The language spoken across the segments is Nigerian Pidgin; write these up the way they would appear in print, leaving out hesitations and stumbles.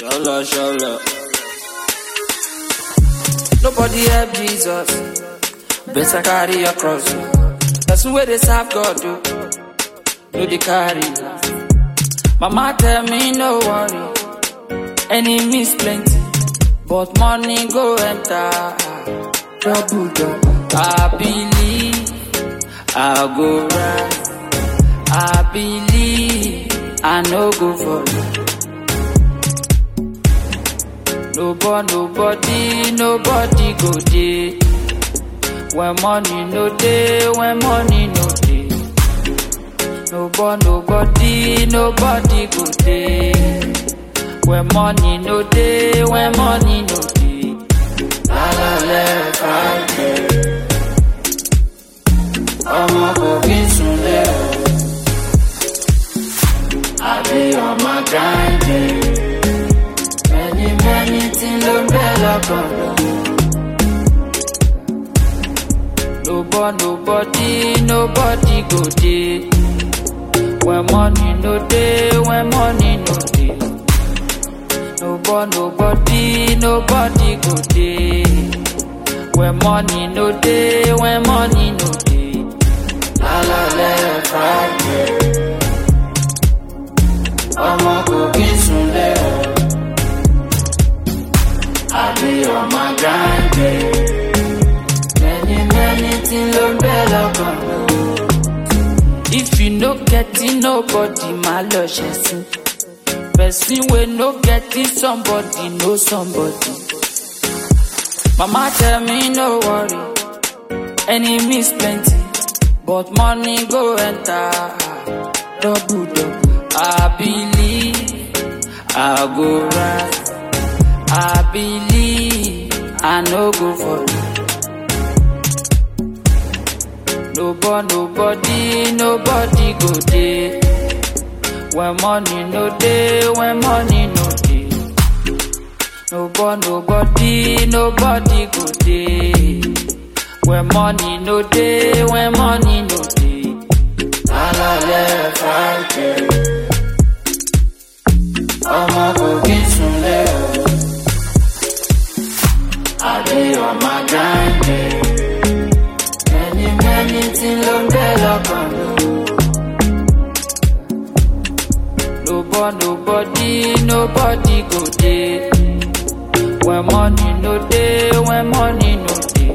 Shola. Nobody help Jesus. Better carry your cross. That's the way they serve God do. No they carry. Mama tell me no worry. Enemies plenty, but money go enter. Trouble. I believe I go right. I believe I no go for it. Nobody go dey. When money no dey, when money no dey. Nobody go dey. When money no dey, when money no dey. La Friday. Ọmọ kò kí n sùn lé o. I be on my grind. Many things ló ń bẹ lọ́kàn lọ. Nobody go dey. When money no dey, when money no dey. Nobody go dey. When money no dey, when money no dey. La Friday. Ọmọ kò kí n sùn lé o. I be on my grind. Many things ló ń bẹ lọ́kàn lọ. If you no get it, nobody ma lọ ṣẹ̀sìn. Person wey no get it, somebody know somebody. Mama tell me no worry. Enemies plenty, but money go enter. Double. I believe I go right. I believe I no go for it. Nobody go dey. When money no dey, when money no dey. Nobody go dey. When money no dey, when money no dey. La Friday. Ọmọ kò kí n sùn lé o. I be on my grind. Many things ló ń bẹ lọ́kàn lọ. Nobody go dey. When money no dey, when money no dey.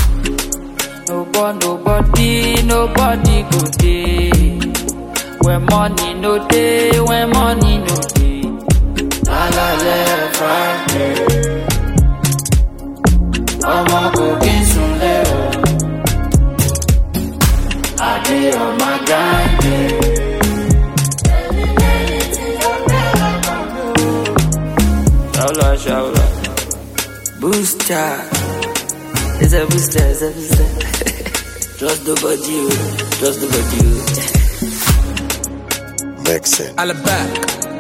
Nobody go dey. When money no dey, when money no dey. La Friday. Ọmọ kò kí n sùn lé o. I be on my grind. Shola. Booster. It's a booster. Trust the body. Mix it. All back.